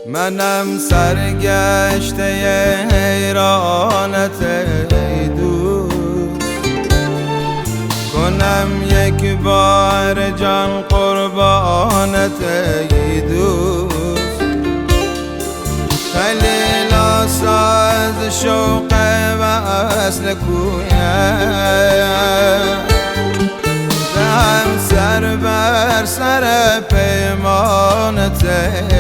منم سرگشته حیرانت ای دوست، کنم یک بار جان قربانت ای دوست. خیلی ساز شوق وصل کویم، دهم سر بر سر پیمانت